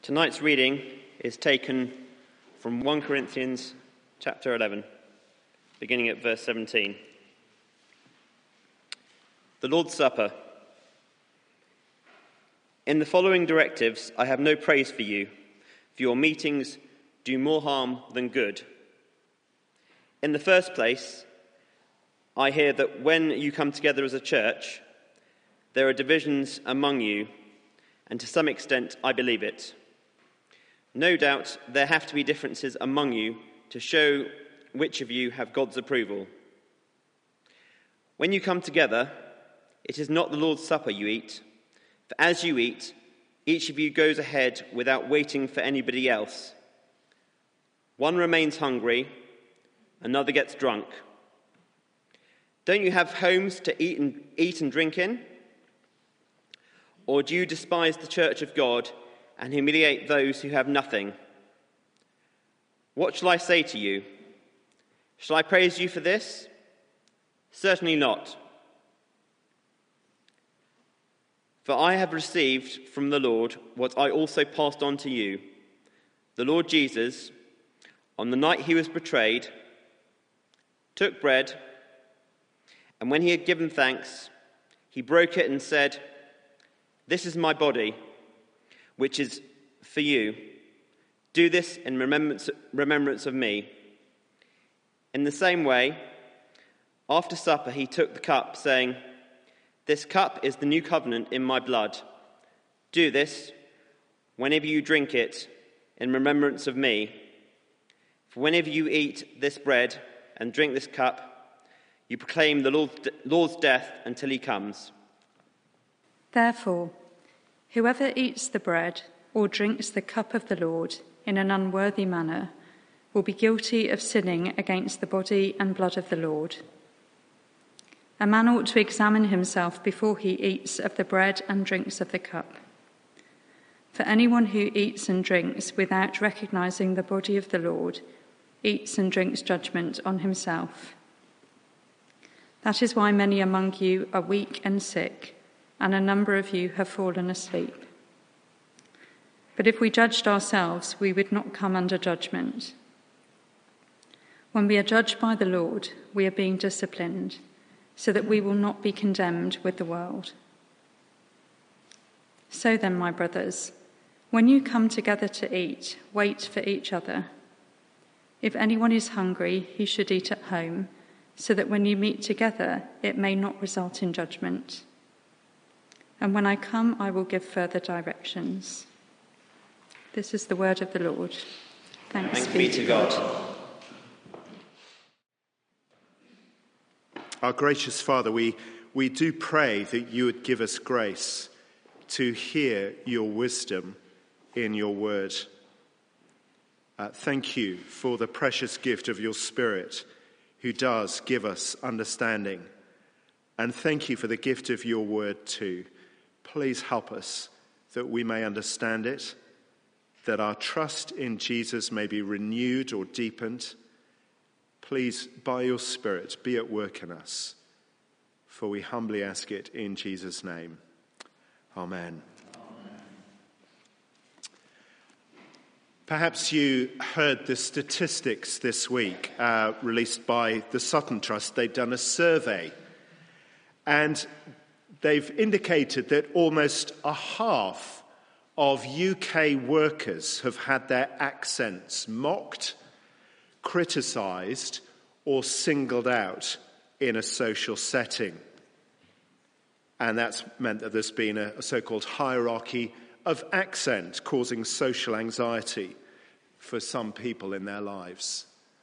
Tonight's reading is taken from 1 Corinthians chapter 11, beginning at verse 17. The Lord's Supper. In the following directives, I have no praise for you, for your meetings do more harm than good. In the first place, I hear that when you come together as a church, there are divisions among you, and to some extent I believe it. No doubt there have to be differences among you to show which of you have God's approval. When you come together, it is not the Lord's Supper you eat, for as you eat, each of you goes ahead without waiting for anybody else. One remains hungry, another gets drunk. Don't you have homes to eat and drink in? Or do you despise the church of God and humiliate those who have nothing? What shall I say to you? Shall I praise you for this? Certainly not. For I have received from the Lord what I also passed on to you. The Lord Jesus, on the night he was betrayed, took bread, and when he had given thanks, he broke it and said, "This is my body, which is for you. Do this in remembrance of me." In the same way, after supper, he took the cup, saying, "This cup is the new covenant in my blood. Do this, whenever you drink it, in remembrance of me. For whenever you eat this bread and drink this cup, you proclaim the Lord's death until he comes." Therefore, whoever eats the bread or drinks the cup of the Lord in an unworthy manner will be guilty of sinning against the body and blood of the Lord. A man ought to examine himself before he eats of the bread and drinks of the cup. For anyone who eats and drinks without recognizing the body of the Lord eats and drinks judgment on himself. That is why many among you are weak and sick, and a number of you have fallen asleep. But if we judged ourselves, we would not come under judgment. When we are judged by the Lord, we are being disciplined, so that we will not be condemned with the world. So then, my brothers, when you come together to eat, wait for each other. If anyone is hungry, he should eat at home, so that when you meet together, it may not result in judgment. And when I come, I will give further directions. This is the word of the Lord. Thanks be to God. Our gracious Father, we do pray that you would give us grace to hear your wisdom in your word. Thank you for the precious gift of your Spirit, who does give us understanding. And thank you for the gift of your word too. Please help us that we may understand it, that our trust in Jesus may be renewed or deepened. Please, by your Spirit, be at work in us, for we humbly ask it in Jesus' name. Amen. Perhaps you heard the statistics this week released by the Sutton Trust. They've done a survey, and they've indicated that almost a half of UK workers have had their accents mocked, criticised, or singled out in a social setting. And that's meant that there's been a so-called hierarchy of accent, causing social anxiety for some people in their lives.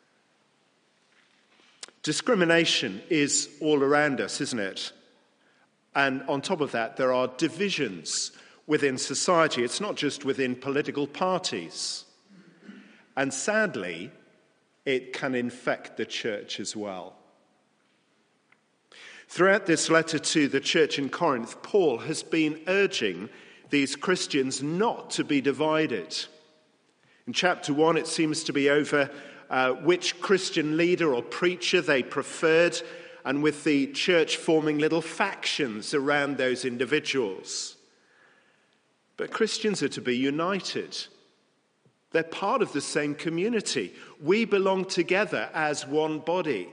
Discrimination is all around us, isn't it? And on top of that, there are divisions within society. It's not just within political parties. And sadly, it can infect the church as well. Throughout this letter to the church in Corinth, Paul has been urging these Christians not to be divided. In chapter 1, it seems to be over which Christian leader or preacher they preferred, and with the church forming little factions around those individuals. But Christians are to be united They're part of the same community. We belong together as one body.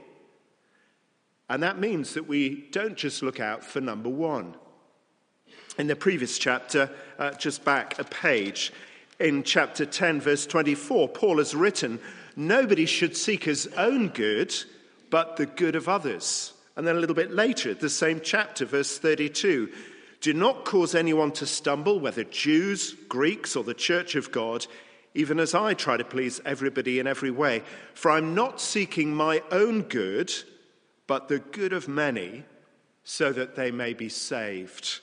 And that means that we don't just look out for number one. In the previous chapter, just back a page, in chapter 10, verse 24, Paul has written, "Nobody should seek his own good, but the good of others." And then a little bit later, the same chapter, verse 32, "Do not cause anyone to stumble, whether Jews, Greeks, or the church of God, even as I try to please everybody in every way. For I'm not seeking my own good, but the good of many, so that they may be saved."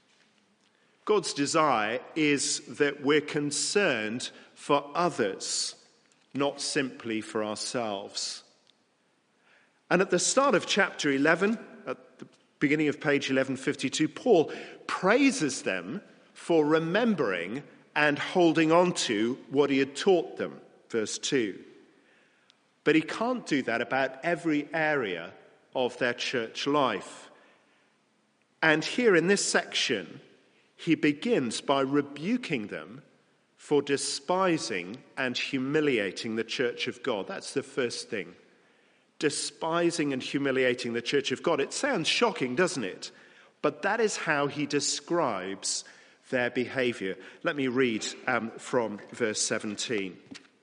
God's desire is that we're concerned for others, not simply for ourselves. And at the start of chapter 11, at the beginning of page 1152, Paul praises them for remembering and holding on to what he had taught them, verse 2. But he can't do that about every area of their church life. And here in this section, he begins by rebuking them for despising and humiliating the church of God. That's the first thing. Despising and humiliating the church of God. It sounds shocking, doesn't it? But that is how he describes their behavior. Let me read from verse 17.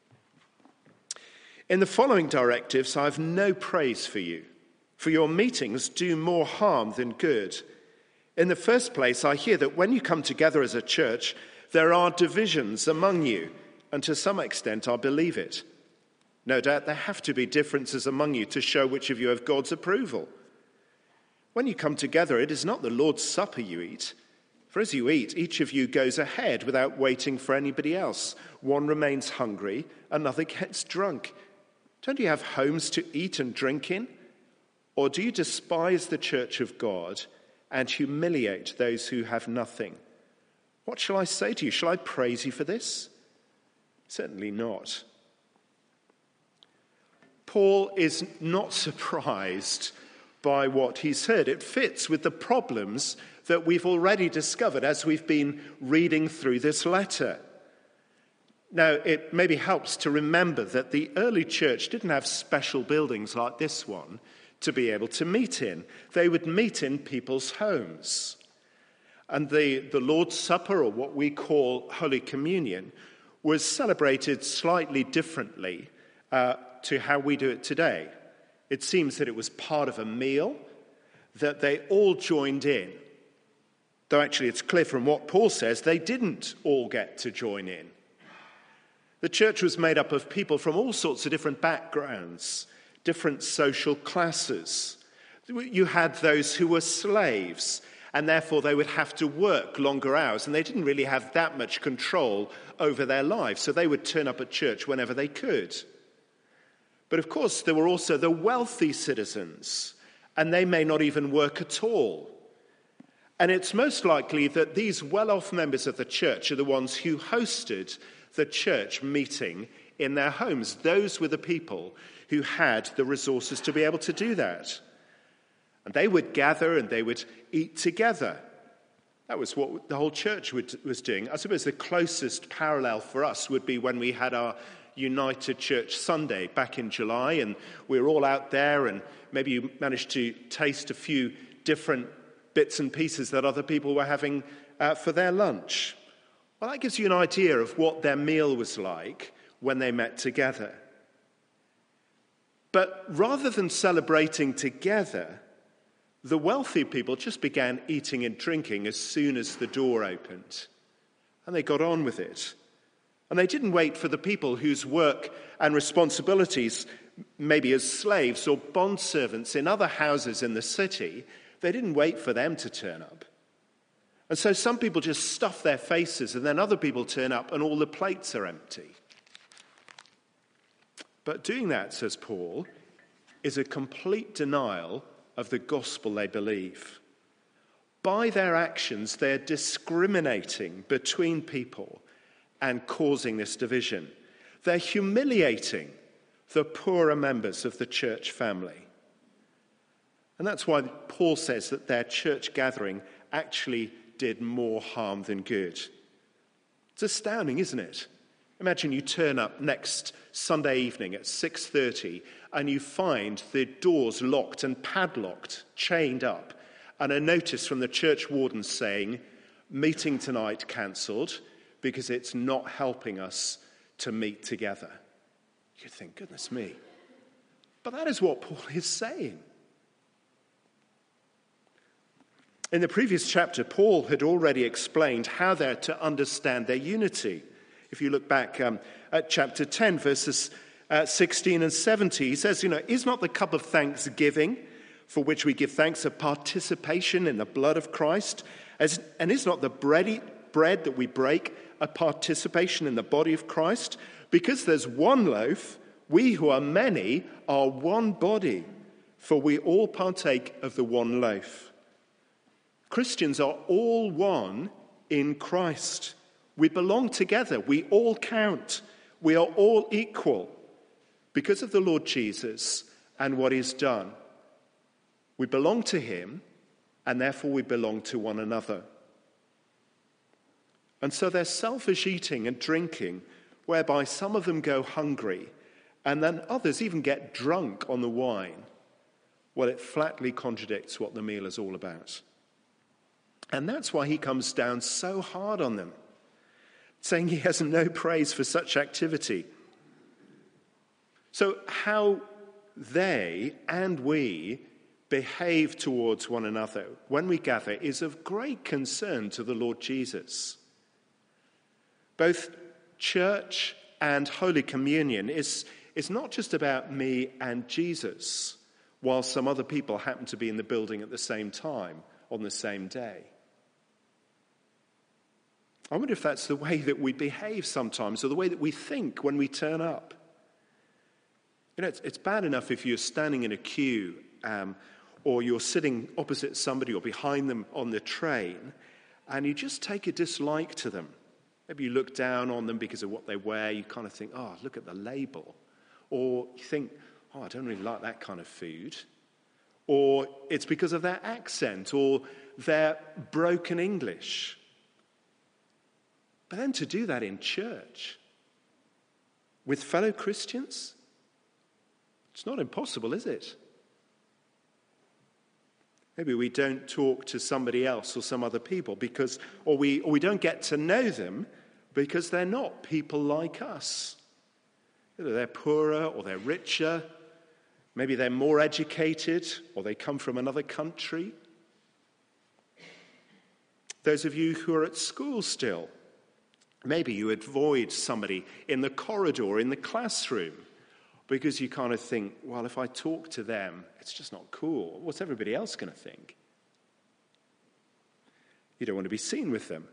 "In the following directives, I have no praise for you, for your meetings do more harm than good. In the first place, I hear that when you come together as a church, there are divisions among you, and to some extent I believe it. No doubt there have to be differences among you to show which of you have God's approval. When you come together, it is not the Lord's Supper you eat. For as you eat, each of you goes ahead without waiting for anybody else. One remains hungry, another gets drunk. Don't you have homes to eat and drink in? Or do you despise the church of God and humiliate those who have nothing? What shall I say to you? Shall I praise you for this? Certainly not." Paul is not surprised by what he's heard. It fits with the problems that we've already discovered as we've been reading through this letter. Now, it maybe helps to remember that the early church didn't have special buildings like this one to be able to meet in. They would meet in people's homes. And the Lord's Supper, or what we call Holy Communion, was celebrated slightly differently to how we do it today. It seems that it was part of a meal, that they all joined in. Though actually it's clear from what Paul says, they didn't all get to join in. The church was made up of people from all sorts of different backgrounds, different social classes. You had those who were slaves, and therefore they would have to work longer hours, and they didn't really have that much control over their lives, so they would turn up at church whenever they could. But of course, there were also the wealthy citizens, and they may not even work at all. And it's most likely that these well-off members of the church are the ones who hosted the church meeting in their homes. Those were the people who had the resources to be able to do that. And they would gather and they would eat together. That was what the whole church was doing. I suppose the closest parallel for us would be when we had our United Church Sunday back in July, and we were all out there, and maybe you managed to taste a few different bits and pieces that other people were having for their lunch. Well, that gives you an idea of what their meal was like when they met together. But rather than celebrating together, the wealthy people just began eating and drinking as soon as the door opened. And they got on with it. And they didn't wait for the people whose work and responsibilities, maybe as slaves or bondservants in other houses in the city, they didn't wait for them to turn up. And so some people just stuff their faces, and then other people turn up and all the plates are empty. But doing that, says Paul, is a complete denial of the gospel they believe. By their actions, they're discriminating between people and causing this division. They're humiliating the poorer members of the church family. And that's why Paul says that their church gathering actually did more harm than good. It's astounding, isn't it? Imagine you turn up next Sunday evening at 6:30 and you find the doors locked and padlocked, chained up, and a notice from the church warden saying, meeting tonight cancelled because it's not helping us to meet together. You'd think, goodness me. But that is what Paul is saying. In the previous chapter, Paul had already explained how they're to understand their unity. If you look back at chapter 10, verses 16 and 17, he says, is not the cup of thanksgiving for which we give thanks a participation in the blood of Christ? And is not the bread that we break a participation in the body of Christ? Because there's one loaf, we who are many are one body, for we all partake of the one loaf. Christians are all one in Christ. We belong together. We all count. We are all equal because of the Lord Jesus and what he's done. We belong to him, and therefore we belong to one another. And so there's selfish eating and drinking, whereby some of them go hungry, and then others even get drunk on the wine. Well, it flatly contradicts what the meal is all about. And that's why he comes down so hard on them, saying he has no praise for such activity. So how they and we behave towards one another when we gather is of great concern to the Lord Jesus. Both church and Holy Communion is not just about me and Jesus, while some other people happen to be in the building at the same time on the same day. I wonder if that's the way that we behave sometimes, or the way that we think when we turn up. It's bad enough if you're standing in a queue or you're sitting opposite somebody or behind them on the train, and you just take a dislike to them. Maybe you look down on them because of what they wear. You kind of think, oh, look at the label. Or you think, oh, I don't really like that kind of food. Or it's because of their accent or their broken English. But then to do that in church with fellow Christians, it's not impossible, is it? Maybe we don't talk to somebody else or some other people or we don't get to know them because they're not people like us. Either they're poorer or they're richer. Maybe they're more educated or they come from another country. Those of you who are at school still, maybe you avoid somebody in the corridor, in the classroom, because you kind of think, well, if I talk to them, it's just not cool. What's everybody else going to think? You don't want to be seen with them.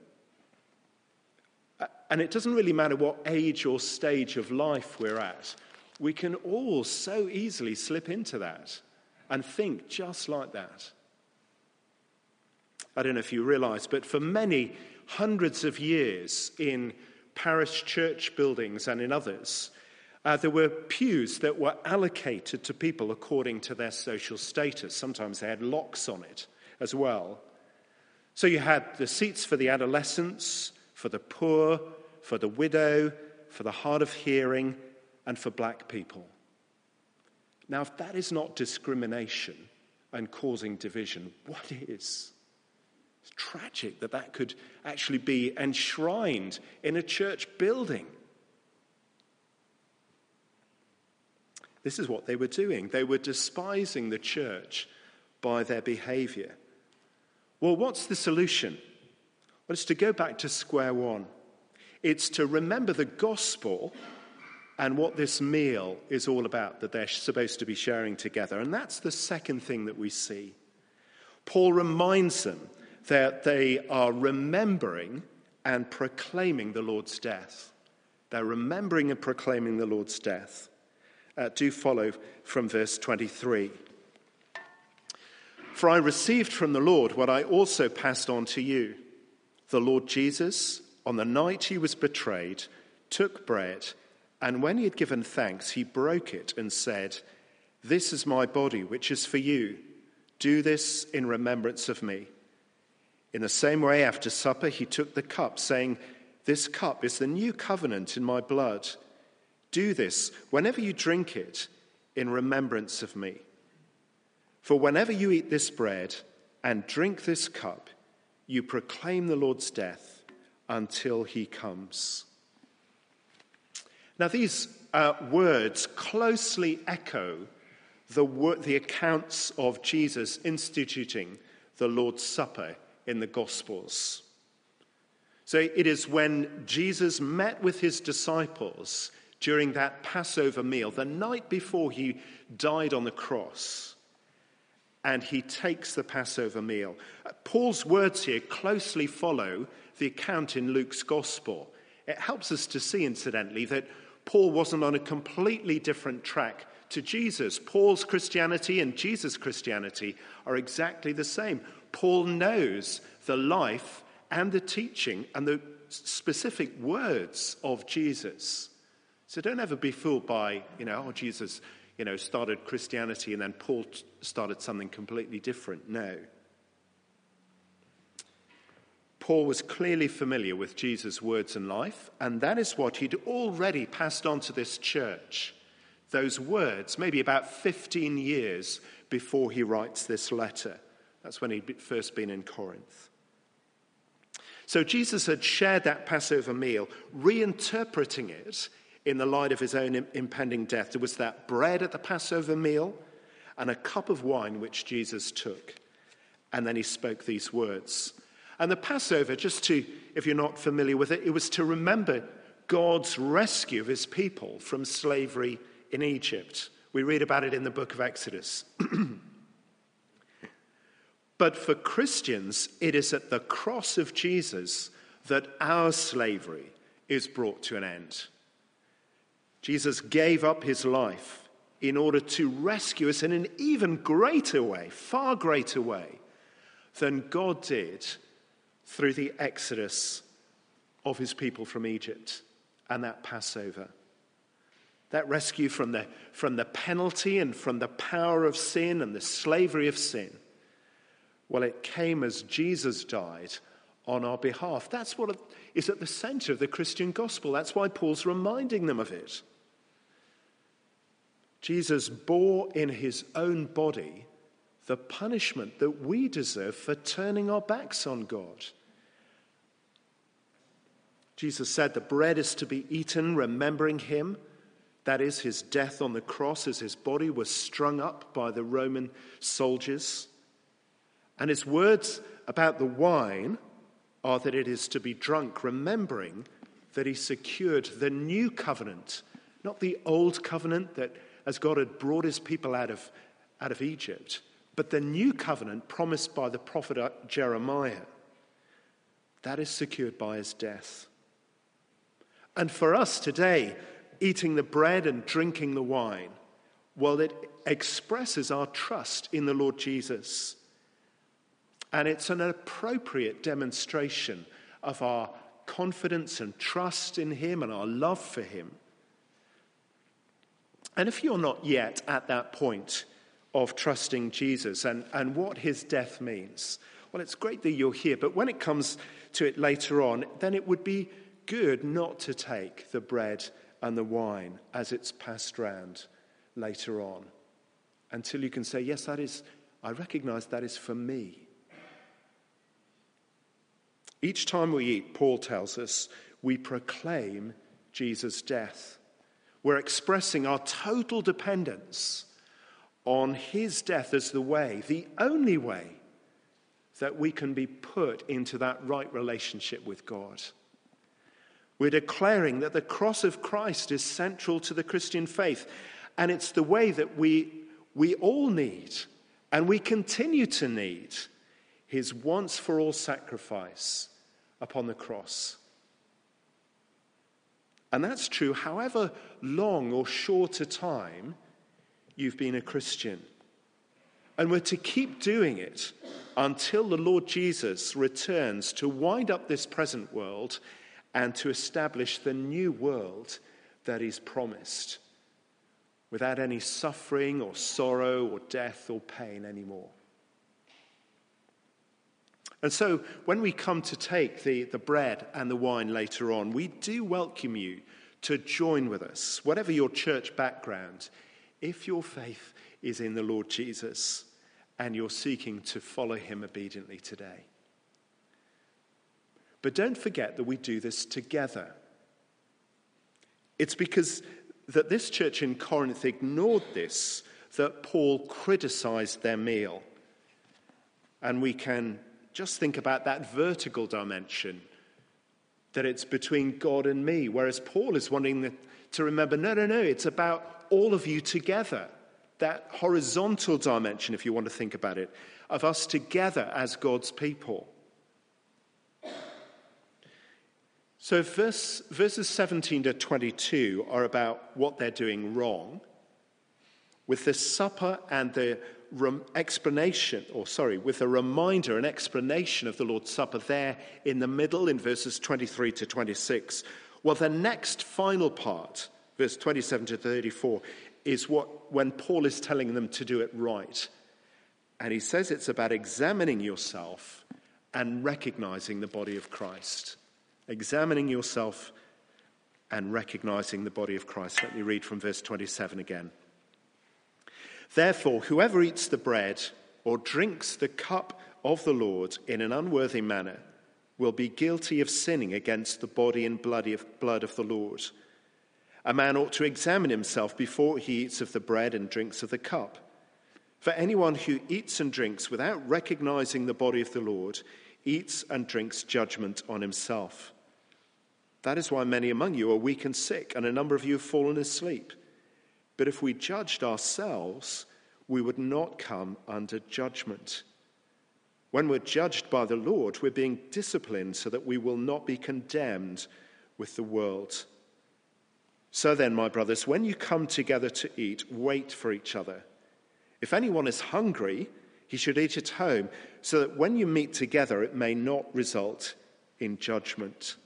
And it doesn't really matter what age or stage of life we're at. We can all so easily slip into that and think just like that. I don't know if you realize, but for many hundreds of years in parish church buildings and in others, there were pews that were allocated to people according to their social status. Sometimes they had locks on it as well. So you had the seats for the adolescents, for the poor, for the widow, for the hard of hearing, and for black people. Now, if that is not discrimination and causing division, what is? It's tragic that that could actually be enshrined in a church building. This is what they were doing. They were despising the church by their behavior. Well, what's the solution? Well, it's to go back to square one. It's to remember the gospel and what this meal is all about that they're supposed to be sharing together. And that's the second thing that we see. Paul reminds them that they are remembering and proclaiming the Lord's death. They're remembering and proclaiming the Lord's death. Do follow from verse 23. For I received from the Lord what I also passed on to you. The Lord Jesus, on the night he was betrayed, took bread, and when he had given thanks, he broke it and said, "This is my body, which is for you. Do this in remembrance of me." In the same way, after supper, he took the cup, saying, This cup is the new covenant in my blood. Do this whenever you drink it in remembrance of me. For whenever you eat this bread and drink this cup, you proclaim the Lord's death until he comes." Now, these words closely echo the accounts of Jesus instituting the Lord's Supper in the Gospels. So it is when Jesus met with his disciples during that Passover meal, the night before he died on the cross, and he takes the Passover meal. Paul's words here closely follow the account in Luke's Gospel. It helps us to see, incidentally, that Paul wasn't on a completely different track to Jesus. Paul's Christianity and Jesus' Christianity are exactly the same. Paul knows the life and the teaching and the specific words of Jesus. So don't ever be fooled by, Jesus, started Christianity and then Paul started something completely different. No. Paul was clearly familiar with Jesus' words and life, and that is what he'd already passed on to this church. Those words, maybe about 15 years before he writes this letter. That's when he'd first been in Corinth. So Jesus had shared that Passover meal, reinterpreting it in the light of his own impending death. There was that bread at the Passover meal and a cup of wine which Jesus took. And then he spoke these words. And the Passover, if you're not familiar with it, it was to remember God's rescue of his people from slavery in Egypt. We read about it in the book of Exodus. But for Christians, it is at the cross of Jesus that our slavery is brought to an end. Jesus gave up his life in order to rescue us in an even greater way, far greater way, than God did through the exodus of his people from Egypt and that Passover. That rescue from the penalty and from the power of sin and the slavery of sin. Well, it came as Jesus died on our behalf. That's what is at the center of the Christian gospel. That's why Paul's reminding them of it. Jesus bore in his own body the punishment that we deserve for turning our backs on God. Jesus said the bread is to be eaten remembering him. That is his death on the cross as his body was strung up by the Roman soldiers. And his words about the wine are that it is to be drunk, remembering that he secured the new covenant, not the old covenant that as God had brought his people out of Egypt, but the new covenant promised by the prophet Jeremiah. That is secured by his death. And for us today, eating the bread and drinking the wine, well, it expresses our trust in the Lord Jesus. And it's an appropriate demonstration of our confidence and trust in him and our love for him. And if you're not yet at that point of trusting Jesus and what his death means, well, it's great that you're here. But when it comes to it later on, then it would be good not to take the bread and the wine as it's passed round later on until you can say, yes, I recognize that is for me. Each time we eat, Paul tells us, we proclaim Jesus' death. We're expressing our total dependence on his death as the way, the only way that we can be put into that right relationship with God. We're declaring that the cross of Christ is central to the Christian faith, and it's the way that we all need, and we continue to need, his once-for-all sacrifice upon the cross. And that's true however long or short a time you've been a Christian. And we're to keep doing it until the Lord Jesus returns to wind up this present world and to establish the new world that he's promised, without any suffering or sorrow or death or pain anymore. And so when we come to take the bread and the wine later on, we do welcome you to join with us, whatever your church background, if your faith is in the Lord Jesus and you're seeking to follow him obediently today. But don't forget that we do this together. It's because that this church in Corinth ignored this that Paul criticized their meal. And we can just think about that vertical dimension, that it's between God and me, whereas Paul is wanting to remember, no, it's about all of you together. That horizontal dimension, if you want to think about it, of us together as God's people. So verses 17 to 22 are about what they're doing wrong, with the supper and the with a reminder, an explanation of the Lord's Supper there in the middle in verses 23 to 26. Well, the next final part, verse 27 to 34, is when Paul is telling them to do it right. And he says it's about examining yourself and recognizing the body of Christ. Examining yourself and recognizing the body of Christ. Let me read from verse 27 again. Therefore, whoever eats the bread or drinks the cup of the Lord in an unworthy manner will be guilty of sinning against the body and blood of the Lord. A man ought to examine himself before he eats of the bread and drinks of the cup. For anyone who eats and drinks without recognizing the body of the Lord eats and drinks judgment on himself. That is why many among you are weak and sick, and a number of you have fallen asleep. But if we judged ourselves, we would not come under judgment. When we're judged by the Lord, we're being disciplined so that we will not be condemned with the world. So then, my brothers, when you come together to eat, wait for each other. If anyone is hungry, he should eat at home, so that when you meet together, it may not result in judgment.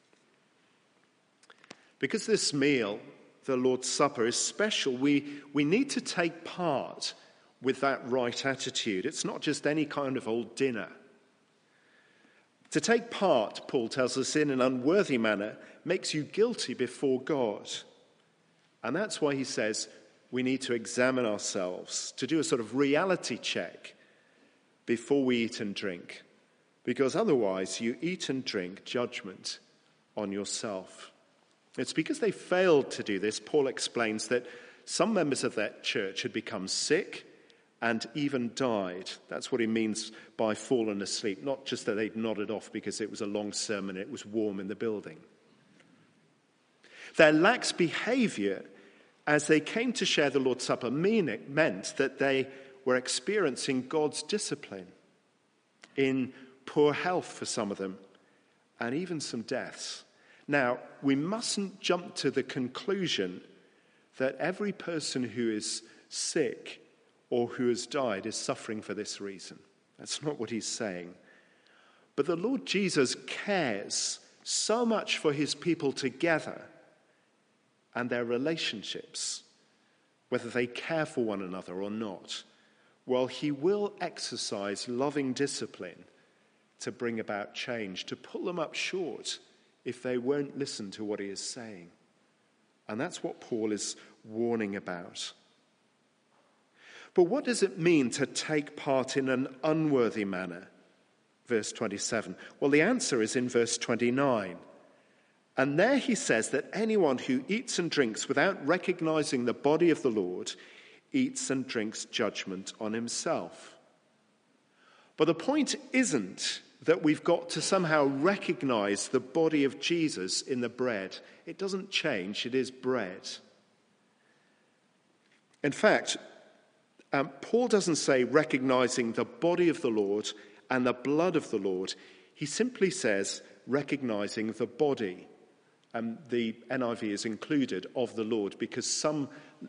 Because this meal, the Lord's Supper, is special, we need to take part with that right attitude. It's not just any kind of old dinner. To take part, Paul tells us, in an unworthy manner makes you guilty before God. And that's why he says we need to examine ourselves, to do a sort of reality check before we eat and drink. Because otherwise you eat and drink judgment on yourself. It's because they failed to do this, Paul explains, that some members of that church had become sick and even died. That's what he means by fallen asleep, not just that they'd nodded off because it was a long sermon and it was warm in the building. Their lax behavior as they came to share the Lord's Supper meant that they were experiencing God's discipline in poor health for some of them and even some deaths. Now, we mustn't jump to the conclusion that every person who is sick or who has died is suffering for this reason. That's not what he's saying. But the Lord Jesus cares so much for his people together and their relationships, whether they care for one another or not. Well, he will exercise loving discipline to bring about change, to pull them up short if they won't listen to what he is saying. And that's what Paul is warning about. But what does it mean to take part in an unworthy manner? Verse 27. Well, the answer is in verse 29. And there he says that anyone who eats and drinks without recognizing the body of the Lord eats and drinks judgment on himself. But the point isn't that we've got to somehow recognize the body of Jesus in the bread. It doesn't change, it is bread. In fact, Paul doesn't say recognizing the body of the Lord and the blood of the Lord. He simply says recognizing the body. The NIV is included of the Lord because some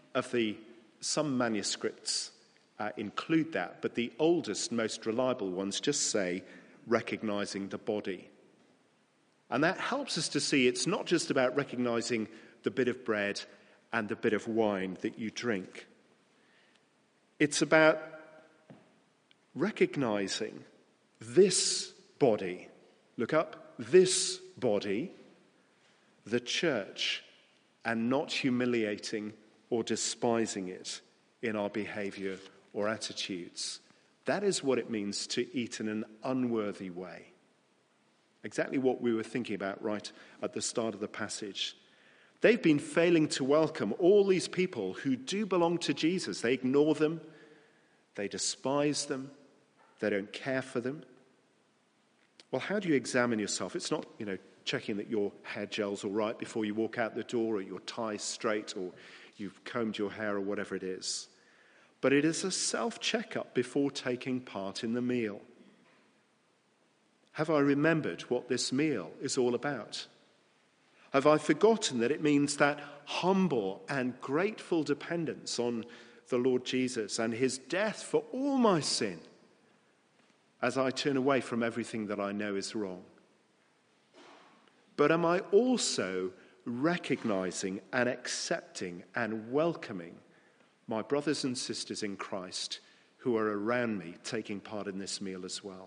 manuscripts include that, but the oldest, most reliable ones just say recognizing the body. And that helps us to see it's not just about recognizing the bit of bread and the bit of wine that you drink. It's about recognizing this body, look up, this body, the church, and not humiliating or despising it in our behavior or attitudes. That is what it means to eat in an unworthy way. Exactly what we were thinking about right at the start of the passage. They've been failing to welcome all these people who do belong to Jesus. They ignore them, they despise them, they don't care for them. Well, how do you examine yourself? It's not, checking that your hair gel's all right before you walk out the door, or your tie's straight, or you've combed your hair, or whatever it is. But it is a self-checkup before taking part in the meal. Have I remembered what this meal is all about? Have I forgotten that it means that humble and grateful dependence on the Lord Jesus and his death for all my sin as I turn away from everything that I know is wrong? But am I also recognizing and accepting and welcoming my brothers and sisters in Christ who are around me taking part in this meal as well?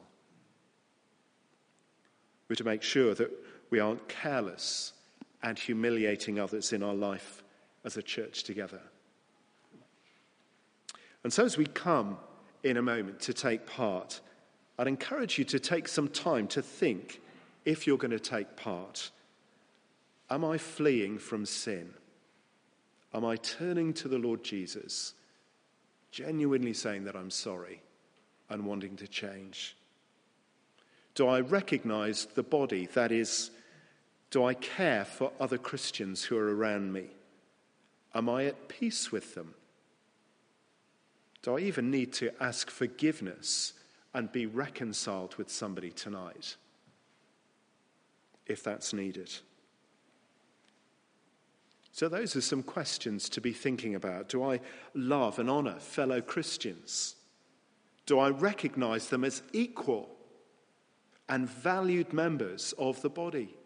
We're to make sure that we aren't careless and humiliating others in our life as a church together. And so as we come in a moment to take part, I'd encourage you to take some time to think, if you're going to take part, am I fleeing from sin? Am I turning to the Lord Jesus, genuinely saying that I'm sorry and wanting to change? Do I recognize the body? That is, do I care for other Christians who are around me? Am I at peace with them? Do I even need to ask forgiveness and be reconciled with somebody tonight, if that's needed? So those are some questions to be thinking about. Do I love and honor fellow Christians? Do I recognize them as equal and valued members of the body?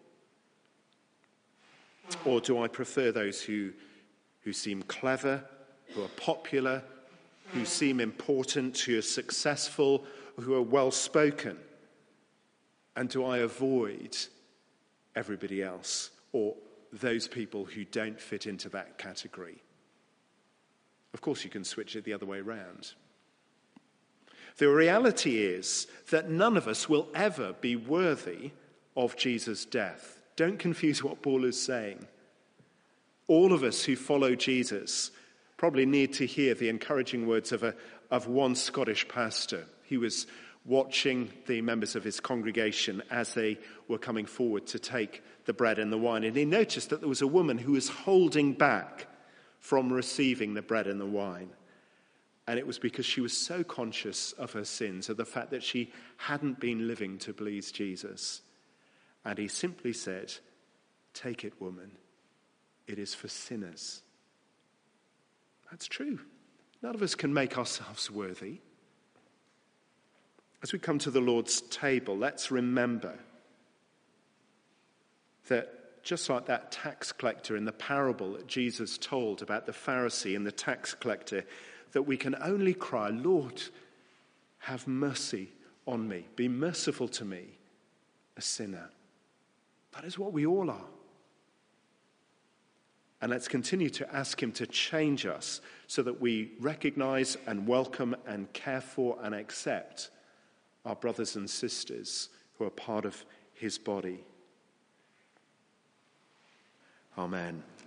Or do I prefer those who seem clever, who are popular, who seem important, who are successful, who are well-spoken? And do I avoid everybody else, or those people who don't fit into that category? Of course, you can switch it the other way around. The reality is that none of us will ever be worthy of Jesus' death. Don't confuse what Paul is saying. All of us who follow Jesus probably need to hear the encouraging words of one Scottish pastor. He was watching the members of his congregation as they were coming forward to take the bread and the wine, and he noticed that there was a woman who was holding back from receiving the bread and the wine. And it was because she was so conscious of her sins, of the fact that she hadn't been living to please Jesus. And he simply said, "Take it, woman. It is for sinners." That's true. None of us can make ourselves worthy. As we come to the Lord's table, let's remember that just like that tax collector in the parable that Jesus told about the Pharisee and the tax collector, that we can only cry, "Lord, have mercy on me. Be merciful to me, a sinner." That is what we all are. And let's continue to ask him to change us so that we recognize and welcome and care for and accept our brothers and sisters who are part of his body. Amen.